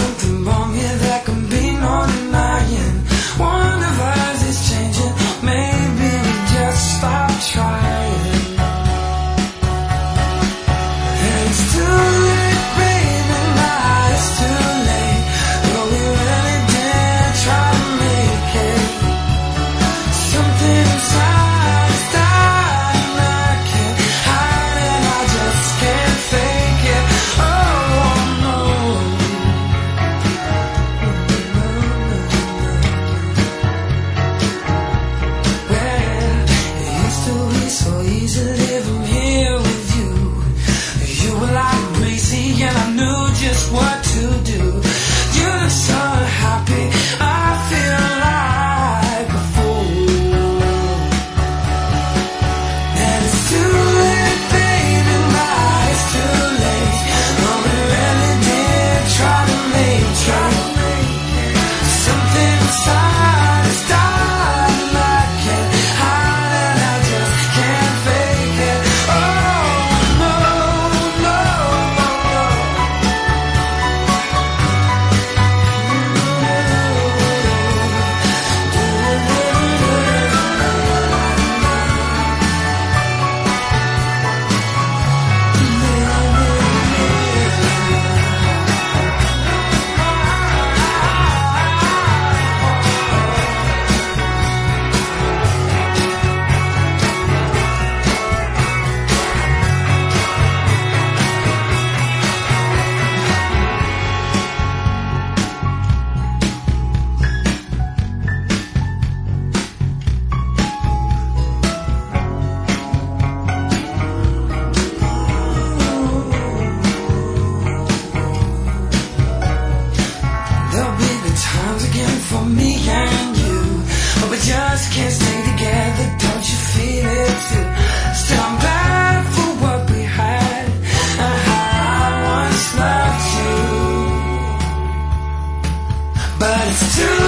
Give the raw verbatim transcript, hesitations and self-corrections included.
something wrong here that can be no denying. One of us is changing, maybe we just stop trying. And it's too late, baby, now it's too late. But we really did try to make it. Something inside is dying, I can't hide it, I just can't fake it. Oh no. Well, it used to be so easy living here with you. You were like breezy and I knew just what to do. You look so happy, I feel like a fool. And it's too late, baby, now it's too late. But we really did try to make, try to make it. Something inside is dying, I can't hide it, I just can't fake it. Oh no, no, no, there'll be good times again for me and you, but we just can't stay together, don't you feel it too? Still I'm bad for what we had and how I once loved you. But it's too